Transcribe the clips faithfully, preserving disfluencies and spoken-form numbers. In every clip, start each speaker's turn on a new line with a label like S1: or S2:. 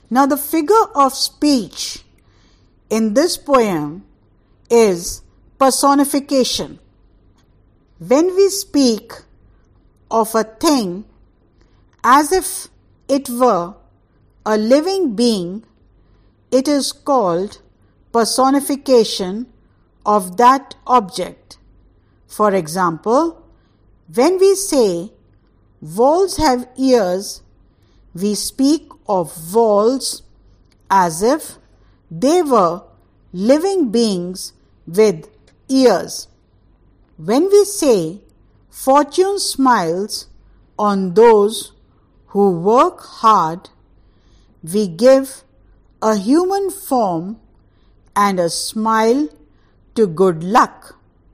S1: Now the figure of speech in this poem is personification. When we speak of a thing as if it were a living being, it is called personification of that object. For example, when we say walls have ears, we speak of walls as if they were living beings with ears. When we say fortune smiles on those who work hard, we give a human form and a smile to good luck.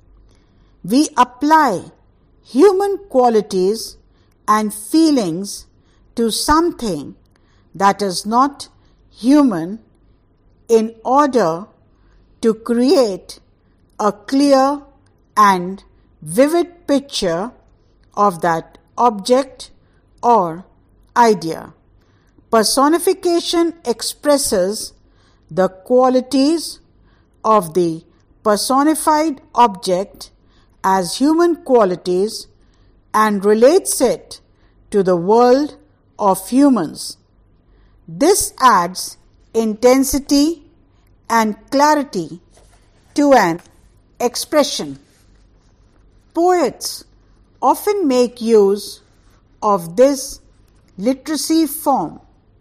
S1: We apply human qualities and feelings to something that is not human in order to create a clear and vivid picture of that object or idea. Personification expresses the qualities of the personified object as human qualities and relates it to the world of humans. This adds intensity and clarity to an expression. Poets often make use of this literacy form.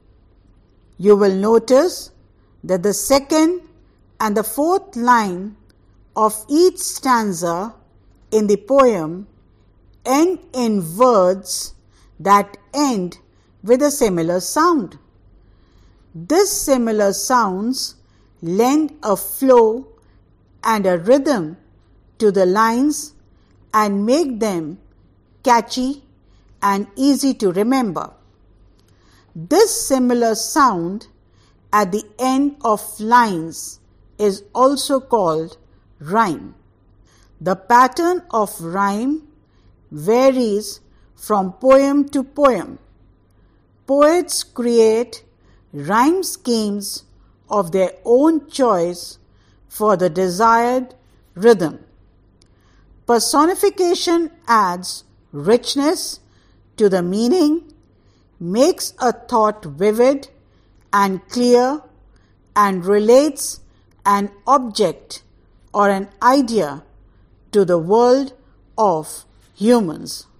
S1: You will notice that the second and the fourth line of each stanza in the poem end in words that end with a similar sound. These similar sounds lend a flow and a rhythm to the lines and make them catchy and easy to remember. This similar sound at the end of lines is also called rhyme. The pattern of rhyme varies from poem to poem. Poets create rhyme schemes of their own choice for the desired rhythm. Personification adds richness to the meaning, makes a thought vivid and clear, and relates an object or an idea to the world of humans.